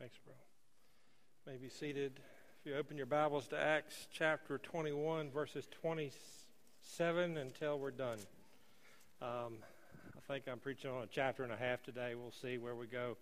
Thanks, bro. You may be seated. If you open your Bibles to Acts chapter 21, verses 27 until we're done. I think I'm preaching on a chapter and a half today. We'll see where we go.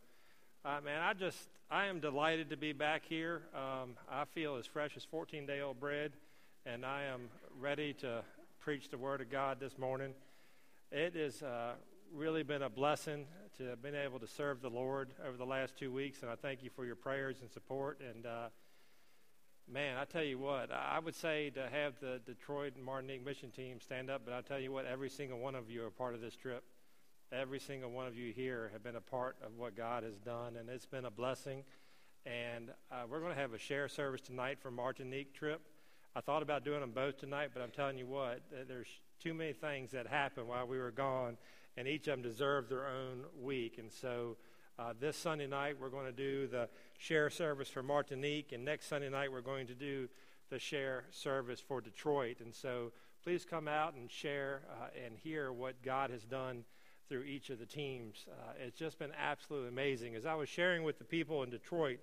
I am delighted to be back here. I feel as fresh as 14-day-old bread, and I am ready to preach the Word of God this morning. It has really been a blessing to have been able to serve the Lord over the last 2 weeks, and I thank you for your prayers and support. And I tell you what, I would say to have the Detroit and Martinique mission team stand up, but I tell you what, every single one of you are part of this trip. Every single one of you here have been a part of what God has done, and it's been a blessing. And we're going to have a share service tonight for Martinique trip. I thought about doing them both tonight, but I'm telling you what, there's too many things that happened while we were gone, and each of them deserve their own week. And so this Sunday night we're going to do the share service for Martinique, and next Sunday night we're going to do the share service for Detroit. And so please come out and share and hear what God has done through each of the teams. It's just been absolutely amazing. As I was sharing with the people in Detroit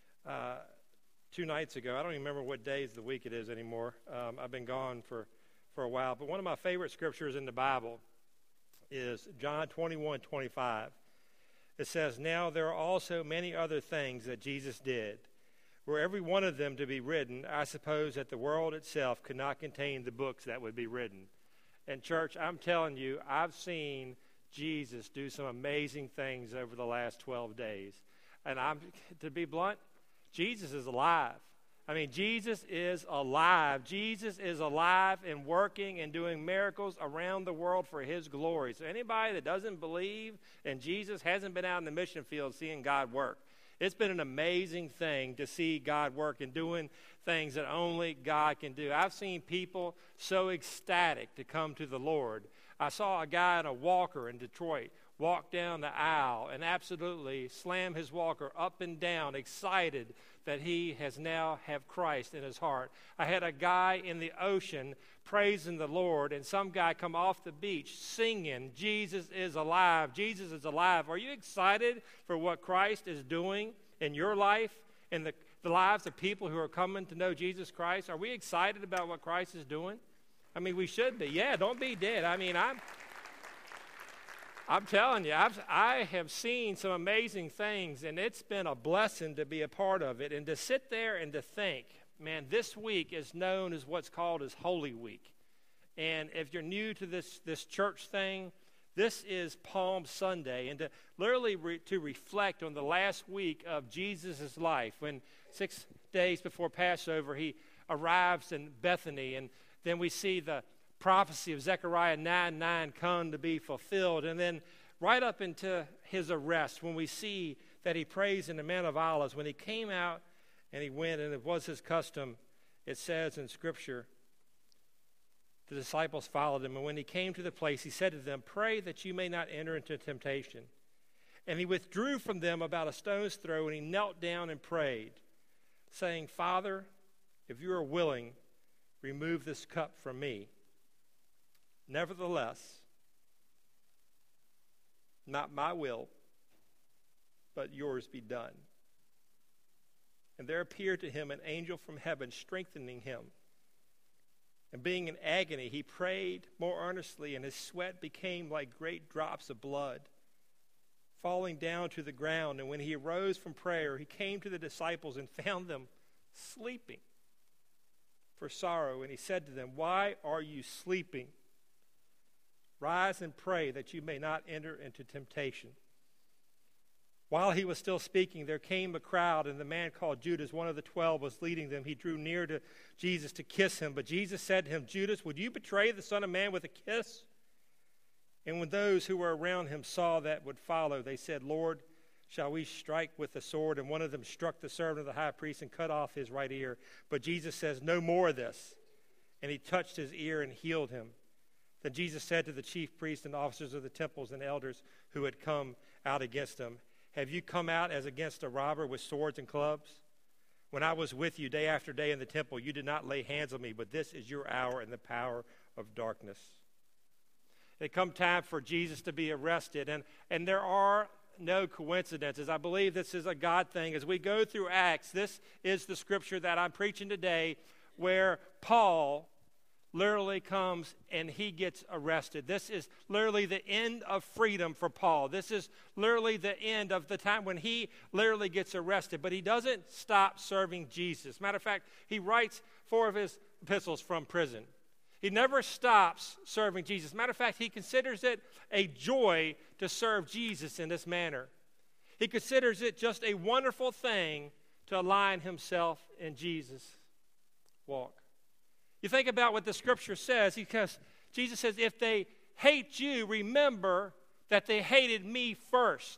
2 nights ago, I don't even remember what days of the week it is anymore. I've been gone for a while. But one of my favorite scriptures in the Bible is John 21:25. It says, "Now there are also many other things that Jesus did. Were every one of them to be written, I suppose that the world itself could not contain the books that would be written." And church, I'm telling you, I've seen Jesus do some amazing things over the last 12 days. And to be blunt, Jesus is alive. I mean, Jesus is alive. Jesus is alive and working and doing miracles around the world for his glory. So anybody that doesn't believe in Jesus hasn't been out in the mission field seeing God work. It's been an amazing thing to see God work and doing things that only God can do. I've seen people so ecstatic to come to the Lord. I saw a guy in a walker in Detroit walk down the aisle and absolutely slam his walker up and down, excited that he has now have Christ in his heart. I had a guy in the ocean praising the Lord, and some guy come off the beach singing, "Jesus is alive, Jesus is alive." Are you excited for what Christ is doing in your life and the lives of people who are coming to know Jesus Christ? Are we excited about what Christ is doing? I mean, we should be. Yeah, don't be dead. I mean, I'm telling you, I have seen some amazing things, and it's been a blessing to be a part of it. And to sit there and to think, man, this week is known as what's called as Holy Week. And if you're new to this church thing, this is Palm Sunday. And to literally to reflect on the last week of Jesus' life, when 6 days before Passover, he arrives in Bethany, and then we see the prophecy of Zechariah 9:9 come to be fulfilled. And then right up into his arrest, when we see that he prays in the Mount of Olives, when he came out and he went, and it was his custom, it says in Scripture, the disciples followed him. And when he came to the place, he said to them, "Pray that you may not enter into temptation." And he withdrew from them about a stone's throw, and he knelt down and prayed, saying, "Father, if you are willing, remove this cup from me. Nevertheless, not my will, but yours be done." And there appeared to him an angel from heaven, strengthening him. And being in agony, he prayed more earnestly, and his sweat became like great drops of blood, falling down to the ground. And when he arose from prayer, he came to the disciples and found them sleeping for sorrow. And he said to them, "Why are you sleeping? Rise and pray that you may not enter into temptation." While he was still speaking, there came a crowd, and the man called Judas, one of the 12, was leading them. He drew near to Jesus to kiss him, but Jesus said to him, "Judas, would you betray the Son of Man with a kiss?" And when those who were around him saw that would follow, they said, "Lord, shall we strike with the sword?" And one of them struck the servant of the high priest and cut off his right ear. But Jesus says, "No more of this." And he touched his ear and healed him. Then Jesus said to the chief priests and officers of the temples and elders who had come out against him, "Have you come out as against a robber with swords and clubs? When I was with you day after day in the temple, you did not lay hands on me, but this is your hour and the power of darkness." It come time for Jesus to be arrested, and there are no coincidences. I believe this is a God thing. As we go through Acts, this is the scripture that I'm preaching today, where Paul literally comes and he gets arrested. This is literally the end of freedom for Paul. This is literally the end of the time when he literally gets arrested. But he doesn't stop serving Jesus. Matter of fact, he writes 4 of his epistles from prison. He never stops serving Jesus. Matter of fact, he considers it a joy to serve Jesus in this manner. He considers it just a wonderful thing to align himself in Jesus' walk. You think about what the scripture says, because Jesus says, if they hate you, remember that they hated me first.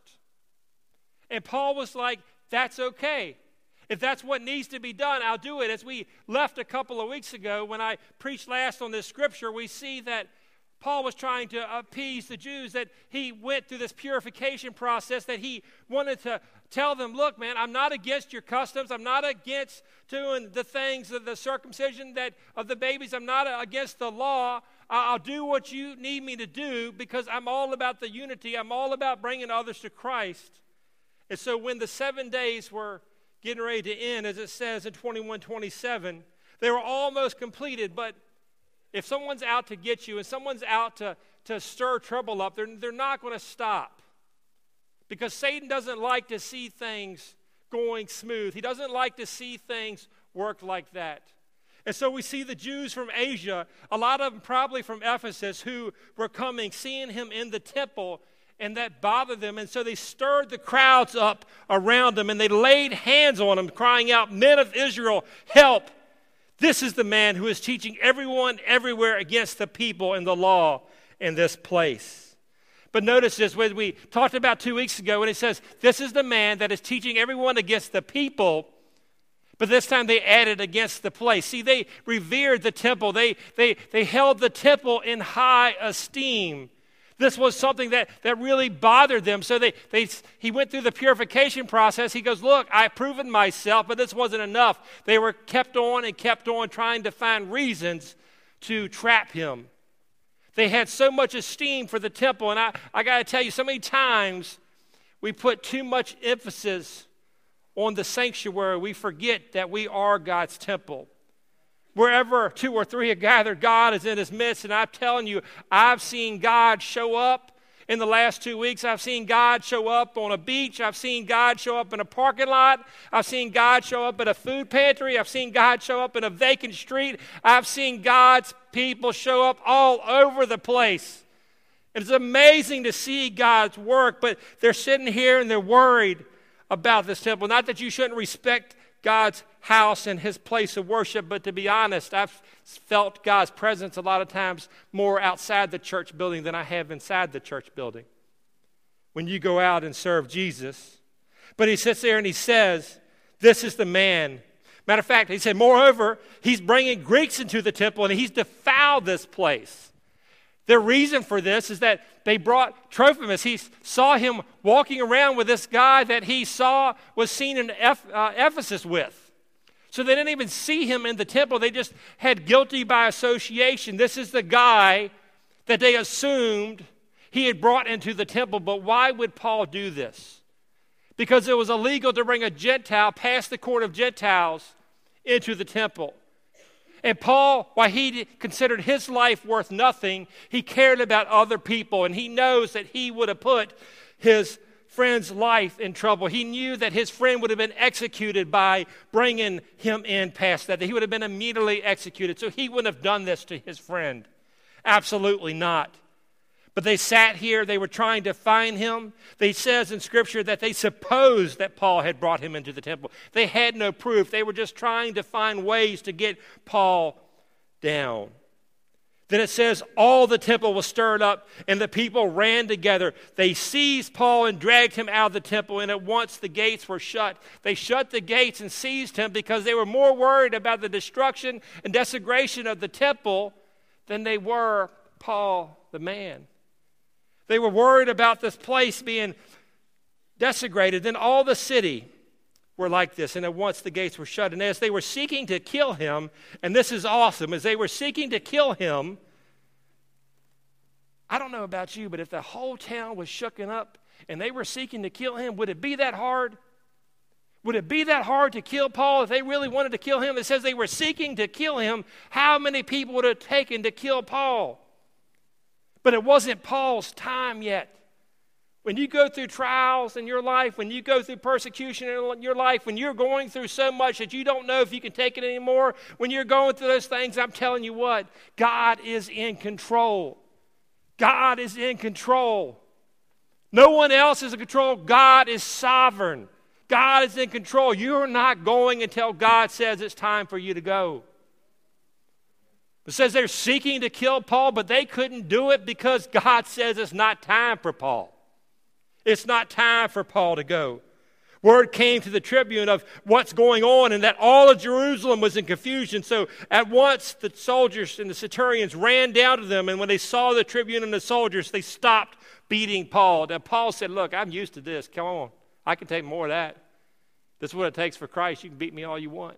And Paul was like, that's okay. If that's what needs to be done, I'll do it. As we left a couple of weeks ago, when I preached last on this scripture, we see that Paul was trying to appease the Jews, that he went through this purification process, that he wanted to tell them, look, man, I'm not against your customs. I'm not against doing the things of the circumcision of the babies. I'm not against the law. I'll do what you need me to do because I'm all about the unity. I'm all about bringing others to Christ. And so when the 7 days were getting ready to end, as it says in 21:27, they were almost completed, but if someone's out to get you and someone's out to stir trouble up, they're not going to stop. Because Satan doesn't like to see things going smooth. He doesn't like to see things work like that. And so we see the Jews from Asia, a lot of them probably from Ephesus, who were coming, seeing him in the temple, and that bothered them. And so they stirred the crowds up around him, and they laid hands on him, crying out, "Men of Israel, help! This is the man who is teaching everyone everywhere against the people and the law in this place." But notice this, what we talked about 2 weeks ago, when it says, this is the man that is teaching everyone against the people, but this time they added against the place. See, they revered the temple. They held the temple in high esteem. This was something that really bothered them. So he went through the purification process. He goes, look, I've proven myself, but this wasn't enough. They were kept on trying to find reasons to trap him. They had so much esteem for the temple. And I got to tell you, so many times we put too much emphasis on the sanctuary. We forget that we are God's temple. Wherever 2 or 3 are gathered, God is in his midst. And I'm telling you, I've seen God show up in the last 2 weeks. I've seen God show up on a beach. I've seen God show up in a parking lot. I've seen God show up at a food pantry. I've seen God show up in a vacant street. I've seen God's people show up all over the place. It's amazing to see God's work, but they're sitting here and they're worried about this temple. Not that you shouldn't respect God's house and his place of worship, but to be honest, I've felt God's presence a lot of times more outside the church building than I have inside the church building when you go out and serve Jesus. But he sits there and he says, this is the man. Matter of fact, he said, moreover, he's bringing Greeks into the temple and he's defiled this place. The reason for this is that they brought Trophimus. He saw him walking around with this guy that he saw was seen in Ephesus with. So they didn't even see him in the temple. They just had guilty by association. This is the guy that they assumed he had brought into the temple. But why would Paul do this? Because it was illegal to bring a Gentile past the court of Gentiles into the temple. And Paul, while he considered his life worth nothing, he cared about other people. And he knows that he would have put his friend's life in trouble. He knew that his friend would have been executed by bringing him in past that. He would have been immediately executed. So he wouldn't have done this to his friend. Absolutely not. But they sat here. They were trying to find him. They says in Scripture that they supposed that Paul had brought him into the temple. They had no proof. They were just trying to find ways to get Paul down. Then it says all the temple was stirred up and the people ran together. They seized Paul and dragged him out of the temple, and at once the gates were shut. They shut the gates and seized him because they were more worried about the destruction and desecration of the temple than they were Paul the man. They were worried about this place being desecrated. Then all the city were like this, and at once the gates were shut. And as they were seeking to kill him, and this is awesome, as they were seeking to kill him, I don't know about you, but if the whole town was shooken up and they were seeking to kill him, would it be that hard? Would it be that hard to kill Paul if they really wanted to kill him? It says they were seeking to kill him. How many people would it have taken to kill Paul? But it wasn't Paul's time yet. When you go through trials in your life, when you go through persecution in your life, when you're going through so much that you don't know if you can take it anymore, when you're going through those things, I'm telling you what, God is in control. God is in control. No one else is in control. God is sovereign. God is in control. You're not going until God says it's time for you to go. It says they're seeking to kill Paul, but they couldn't do it because God says it's not time for Paul. It's not time for Paul to go. Word came to the tribune of what's going on and that all of Jerusalem was in confusion. So at once the soldiers and the centurions ran down to them, and when they saw the tribune and the soldiers, they stopped beating Paul. And Paul said, look, I'm used to this. Come on. I can take more of that. This is what it takes for Christ. You can beat me all you want.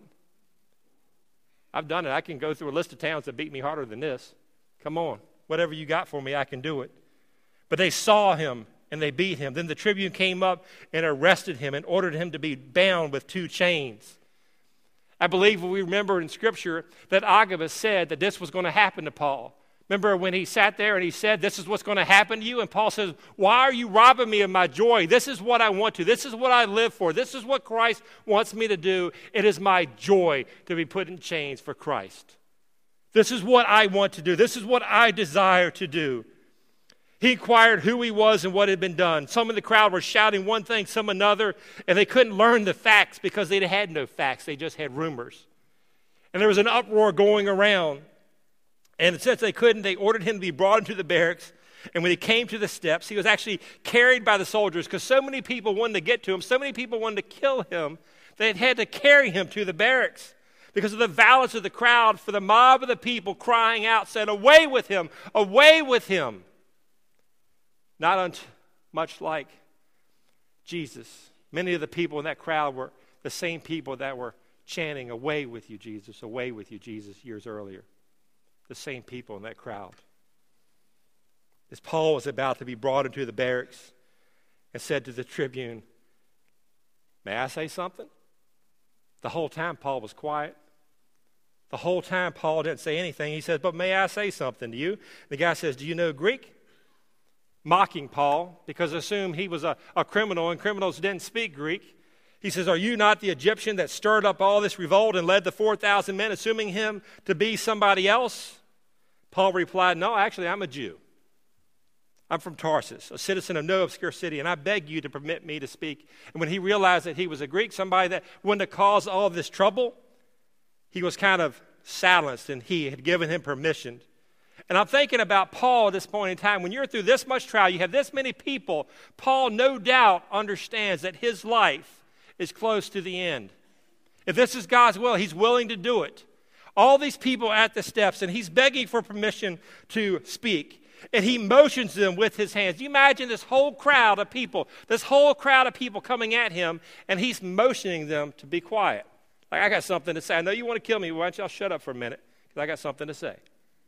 I've done it. I can go through a list of towns that beat me harder than this. Come on. Whatever you got for me, I can do it. But they saw him and they beat him. Then the tribune came up and arrested him and ordered him to be bound with 2 chains. I believe we remember in Scripture that Agabus said that this was going to happen to Paul. Remember when he sat there and he said, this is what's going to happen to you? And Paul says, why are you robbing me of my joy? This is what I want to. This is what I live for. This is what Christ wants me to do. It is my joy to be put in chains for Christ. This is what I want to do. This is what I desire to do. He inquired who he was and what had been done. Some in the crowd were shouting one thing, some another, and they couldn't learn the facts because they had no facts. They just had rumors. And there was an uproar going around. And since they couldn't, they ordered him to be brought into the barracks. And when he came to the steps, he was actually carried by the soldiers because so many people wanted to get to him, so many people wanted to kill him, they had to carry him to the barracks because of the violence of the crowd, for the mob of the people crying out, said, away with him, away with him. Not much like Jesus. Many of the people in that crowd were the same people that were chanting, away with you, Jesus, years earlier. The same people in that crowd. As Paul was about to be brought into the barracks and said to the tribune, may I say something? The whole time Paul was quiet. The whole time Paul didn't say anything. He said, but may I say something to you? The guy says, do you know Greek? Mocking Paul because assumed he was a criminal and criminals didn't speak Greek. He says, are you not the Egyptian that stirred up all this revolt and led the 4,000 men, assuming him to be somebody else? Paul replied, no, actually, I'm a Jew. I'm from Tarsus, a citizen of no obscure city, and I beg you to permit me to speak. And when he realized that he was a Greek, somebody that wouldn't have caused all this trouble, he was kind of silenced, and he had given him permission. And I'm thinking about Paul at this point in time. When you're through this much trial, you have this many people, Paul no doubt understands that his life is close to the end. If this is God's will, he's willing to do it. All these people at the steps, and he's begging for permission to speak. And he motions them with his hands. You imagine this whole crowd of people coming at him, and he's motioning them to be quiet. Like, I got something to say. I know you want to kill me. Why don't y'all shut up for a minute? Because I got something to say.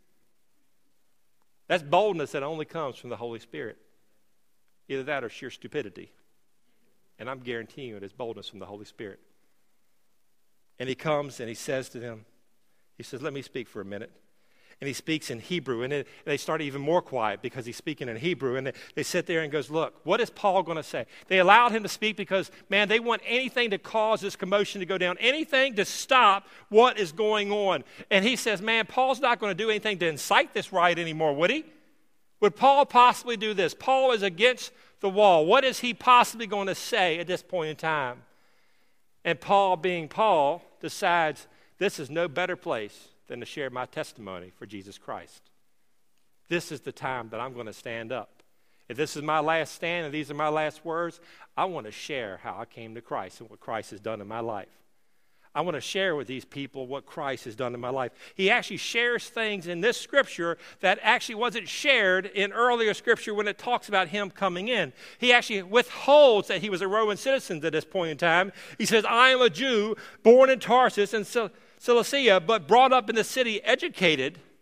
That's boldness that only comes from the Holy Spirit. Either that or sheer stupidity. And I'm guaranteeing you it is boldness from the Holy Spirit. And he comes and he says to them, he says, let me speak for a minute. And he speaks in Hebrew. And they start even more quiet because he's speaking in Hebrew. And they sit there and goes, look, what is Paul going to say? They allowed him to speak because, man, they want anything to cause this commotion to go down. Anything to stop what is going on. And he says, man, Paul's not going to do anything to incite this riot anymore, would he? Would Paul possibly do this? Paul is against the wall. What is he possibly going to say at this point in time? And Paul, being Paul, decides this is no better place than to share my testimony for Jesus Christ. This is the time that I'm going to stand up. If this is my last stand and these are my last words, I want to share how I came to Christ and what Christ has done in my life. I want to share with these people what Christ has done in my life. He actually shares things in this scripture that actually wasn't shared in earlier scripture when it talks about him coming in. He actually withholds that he was a Roman citizen at this point in time. He says, I am a Jew born in Tarsus and Cilicia, but brought up in the city, educated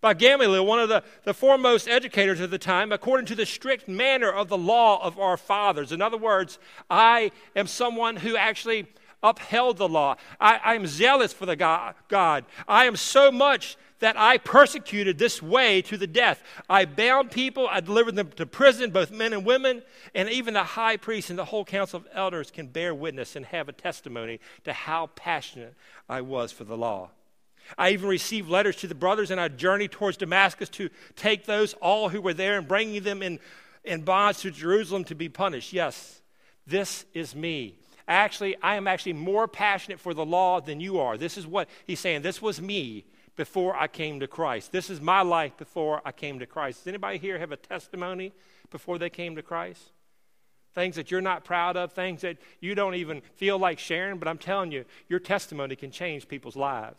by Gamaliel, one of the foremost educators of the time, according to the strict manner of the law of our fathers. In other words, I am someone who actually upheld the law. I am zealous for the God. I am so much that I persecuted this way to the death. I bound people, I delivered them to prison, both men and women, and even the high priest and the whole council of elders can bear witness and have a testimony to how passionate I was for the law. I even received letters to the brothers, and I journeyed towards Damascus to take those all who were there and bringing them in bonds to Jerusalem to be punished. Yes, this is me. Actually, I am actually more passionate for the law than you are. This is what he's saying. This was me before I came to Christ. This is my life before I came to Christ. Does anybody here have a testimony before they came to Christ? Things that you're not proud of, things that you don't even feel like sharing, but I'm telling you, your testimony can change people's lives.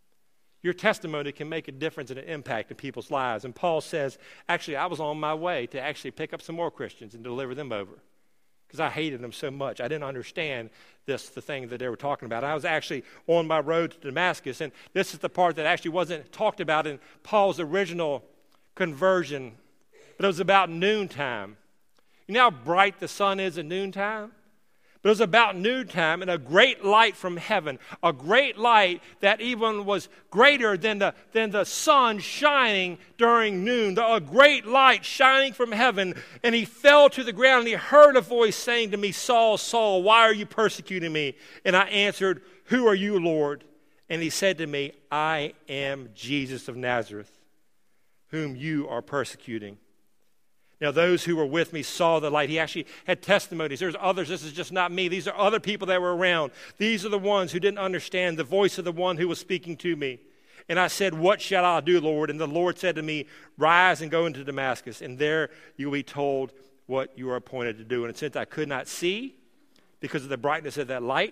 Your testimony can make a difference and an impact in people's lives. And Paul says, actually, I was on my way to actually pick up some more Christians and deliver them over because I hated them so much. I didn't understand the thing that they were talking about. I was actually on my road to Damascus, and this is the part that actually wasn't talked about in Paul's original conversion, but it was about noontime. You know how bright the sun is at noontime? But it was about noontime, and a great light from heaven, a great light that even was greater than the sun shining during noon, a great light shining from heaven. And he fell to the ground, and he heard a voice saying to me, Saul, Saul, why are you persecuting me? And I answered, who are you, Lord? And he said to me, I am Jesus of Nazareth, whom you are persecuting. Now, those who were with me saw the light. He actually had testimonies. There's others. This is just not me. These are other people that were around. These are the ones who didn't understand the voice of the one who was speaking to me. And I said, what shall I do, Lord? And the Lord said to me, rise and go into Damascus, and there you will be told what you are appointed to do. And since I could not see because of the brightness of that light,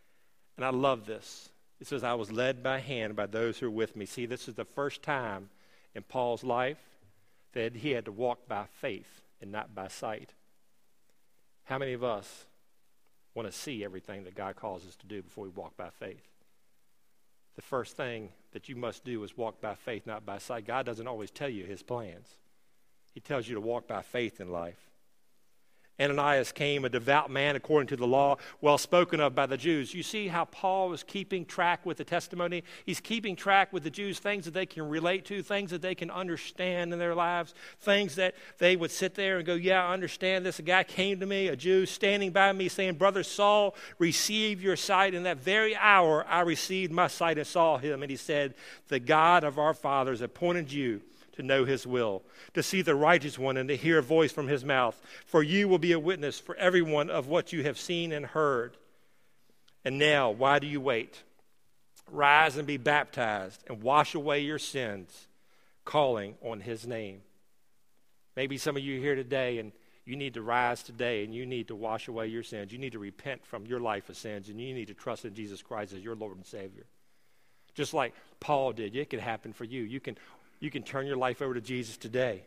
and I love this, it says, I was led by hand by those who were with me. See, this is the first time in Paul's life that he had to walk by faith and not by sight. How many of us want to see everything that God calls us to do before we walk by faith? The first thing that you must do is walk by faith, not by sight. God doesn't always tell you his plans. He tells you to walk by faith in life. Ananias came, a devout man according to the law, well spoken of by the Jews. You see how Paul is keeping track with the testimony? He's keeping track with the Jews, things that they can relate to, things that they can understand in their lives, things that they would sit there and go, yeah, I understand this. A guy came to me, a Jew, standing by me saying, Brother Saul, receive your sight. In that very hour, I received my sight and saw him. And he said, the God of our fathers appointed you to know his will, to see the righteous one and to hear a voice from his mouth. For you will be a witness for everyone of what you have seen and heard. And now, why do you wait? Rise and be baptized and wash away your sins, calling on his name. Maybe some of you are here today and you need to rise today and you need to wash away your sins. You need to repent from your life of sins and you need to trust in Jesus Christ as your Lord and Savior. Just like Paul did, it can happen for you. You can turn your life over to Jesus today.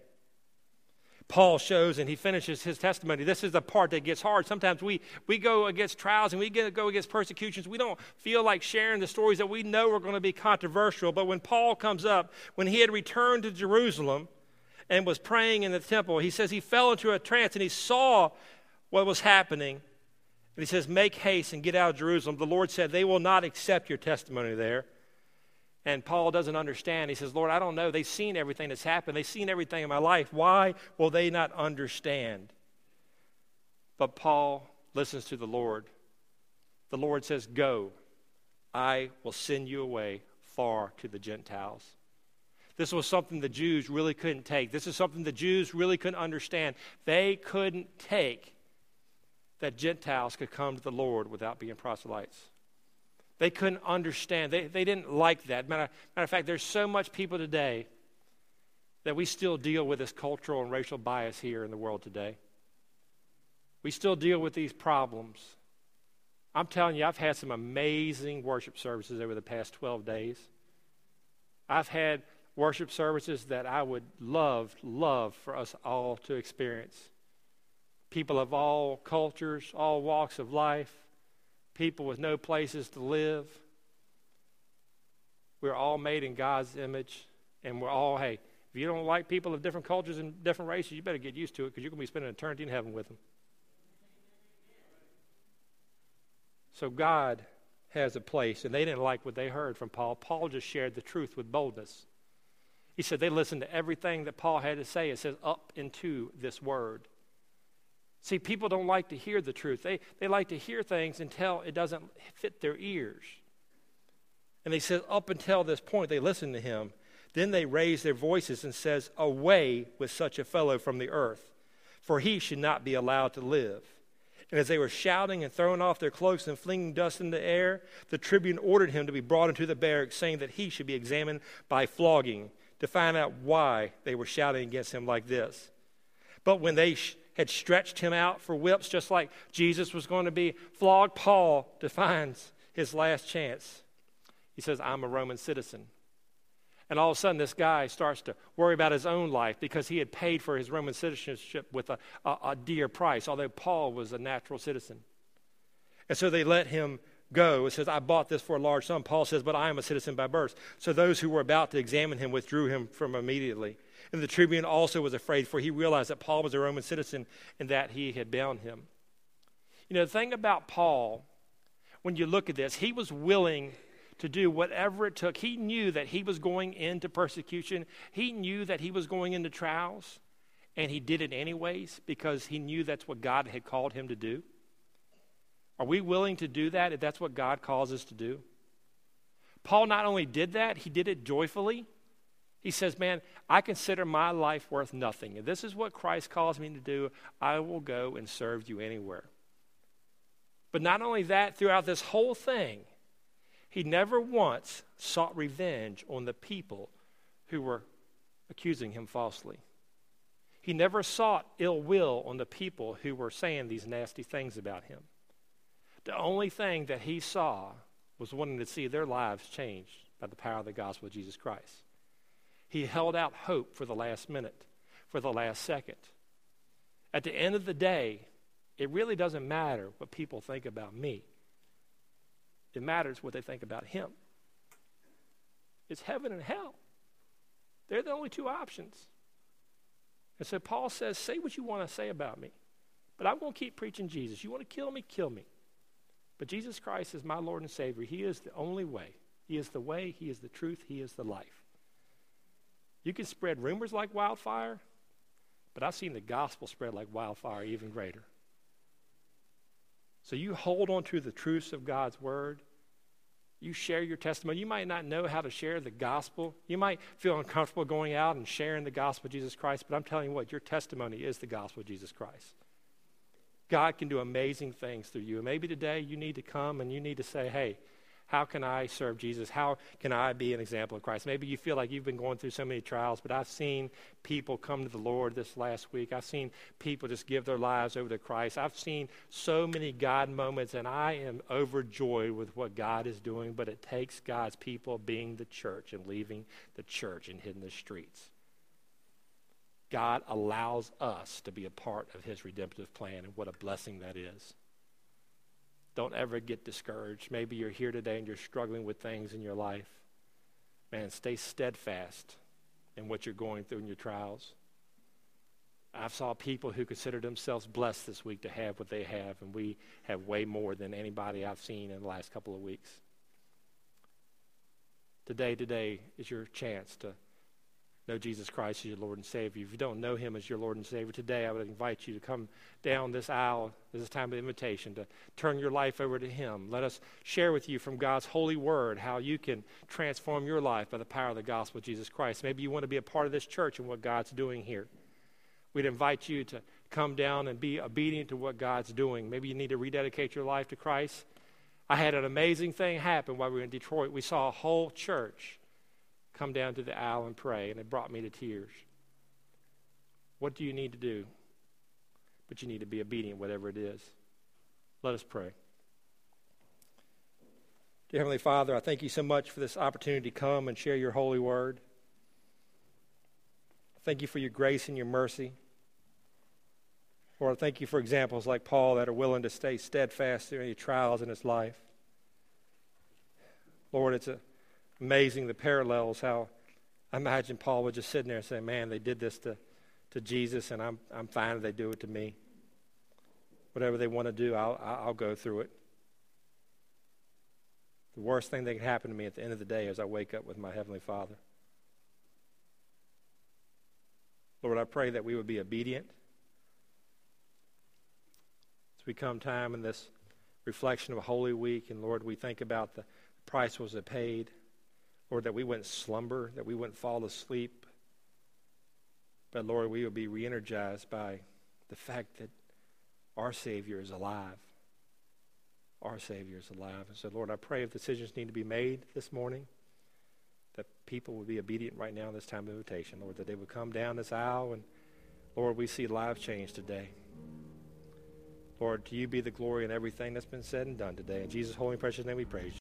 Paul shows, and he finishes his testimony. This is the part that gets hard. Sometimes we go against trials and we go against persecutions. We don't feel like sharing the stories that we know are going to be controversial. But when Paul comes up, when he had returned to Jerusalem and was praying in the temple, he says he fell into a trance and he saw what was happening. And he says, make haste and get out of Jerusalem. The Lord said, they will not accept your testimony there. And Paul doesn't understand. He says, Lord, I don't know. They've seen everything that's happened. They've seen everything in my life. Why will they not understand? But Paul listens to the Lord. The Lord says, go. I will send you away far to the Gentiles. This was something the Jews really couldn't take. This is something the Jews really couldn't understand. They couldn't take that Gentiles could come to the Lord without being proselytes. They couldn't understand. They didn't like that. Matter of fact, there's so much people today that we still deal with this cultural and racial bias here in the world today. We still deal with these problems. I'm telling you, I've had some amazing worship services over the past 12 days. I've had worship services that I would love for us all to experience. People of all cultures, all walks of life. People with no places to live. We're all made in God's image. And we're all, hey, if you don't like people of different cultures and different races, you better get used to it because you're going to be spending eternity in heaven with them. So God has a place, and they didn't like what they heard from Paul. Paul just shared the truth with boldness. He said they listened to everything that Paul had to say. It says up into this word. See, people don't like to hear the truth. They like to hear things until it doesn't fit their ears. And they said up until this point, they listened to him. Then they raised their voices and says, away with such a fellow from the earth, for he should not be allowed to live. And as they were shouting and throwing off their cloaks and flinging dust in the air, the tribune ordered him to be brought into the barracks, saying that he should be examined by flogging to find out why they were shouting against him like this. But when they had stretched him out for whips, just like Jesus was going to be flogged, Paul defines his last chance. He says, I'm a Roman citizen. And all of a sudden, this guy starts to worry about his own life because he had paid for his Roman citizenship with a dear price, although Paul was a natural citizen. And so they let him go. It says, I bought this for a large sum. Paul says, but I am a citizen by birth. So those who were about to examine him withdrew him from immediately. And the tribune also was afraid, for he realized that Paul was a Roman citizen and that he had bound him. You know, the thing about Paul, when you look at this, he was willing to do whatever it took. He knew that he was going into persecution. He knew that he was going into trials, and he did it anyways because he knew that's what God had called him to do. Are we willing to do that if that's what God calls us to do? Paul not only did that, he did it joyfully. He says, man, I consider my life worth nothing. If this is what Christ calls me to do, I will go and serve you anywhere. But not only that, throughout this whole thing, he never once sought revenge on the people who were accusing him falsely. He never sought ill will on the people who were saying these nasty things about him. The only thing that he saw was wanting to see their lives changed by the power of the gospel of Jesus Christ. He held out hope for the last minute, for the last second. At the end of the day, it really doesn't matter what people think about me. It matters what they think about him. It's heaven and hell. They're the only two options. And so Paul says, say what you want to say about me, but I'm going to keep preaching Jesus. You want to kill me? Kill me. But Jesus Christ is my Lord and Savior. He is the only way. He is the way. He is the truth. He is the life. You can spread rumors like wildfire, but I've seen the gospel spread like wildfire even greater. So you hold on to the truths of God's word. You share your testimony. You might not know how to share the gospel. You might feel uncomfortable going out and sharing the gospel of Jesus Christ, but I'm telling you what, your testimony is the gospel of Jesus Christ. God can do amazing things through you. And maybe today you need to come and you need to say, hey, how can I serve Jesus? How can I be an example of Christ? Maybe you feel like you've been going through so many trials, but I've seen people come to the Lord this last week. I've seen people just give their lives over to Christ. I've seen so many God moments, and I am overjoyed with what God is doing, but it takes God's people being the church and leaving the church and hitting the streets. God allows us to be a part of his redemptive plan, and what a blessing that is. Don't ever get discouraged. Maybe you're here today and you're struggling with things in your life. Man, stay steadfast in what you're going through in your trials. I've saw people who consider themselves blessed this week to have what they have, and we have way more than anybody I've seen in the last couple of weeks. Today is your chance to know Jesus Christ as your Lord and Savior. If you don't know him as your Lord and Savior, today I would invite you to come down this aisle. This is a time of invitation to turn your life over to him. Let us share with you from God's holy word how you can transform your life by the power of the gospel of Jesus Christ. Maybe you want to be a part of this church and what God's doing here. We'd invite you to come down and be obedient to what God's doing. Maybe you need to rededicate your life to Christ. I had an amazing thing happen while we were in Detroit. We saw a whole church come down to the aisle and pray, and it brought me to tears. What do you need to do? But you need to be obedient, whatever it is. Let us pray. Dear Heavenly Father, I thank you so much for this opportunity to come and share your holy word. Thank you for your grace and your mercy. Lord, I thank you for examples like Paul that are willing to stay steadfast through any trials in his life. Lord, it's amazing the parallels, how I imagine Paul was just sitting there saying, man, they did this to Jesus, and I'm fine if they do it to me. Whatever they want to do, I'll go through it. The worst thing that can happen to me at the end of the day is I wake up with my Heavenly Father. Lord, I pray that we would be obedient as we come time in this reflection of Holy Week. And Lord, we think about the price was paid. Lord, that we wouldn't slumber, that we wouldn't fall asleep. But Lord, we would be re-energized by the fact that our Savior is alive. Our Savior is alive. And so, Lord, I pray if decisions need to be made this morning, that people would be obedient right now in this time of invitation. Lord, that they would come down this aisle, and Lord, we see lives change today. Lord, to you be the glory in everything that's been said and done today. In Jesus' holy and precious name we praise you.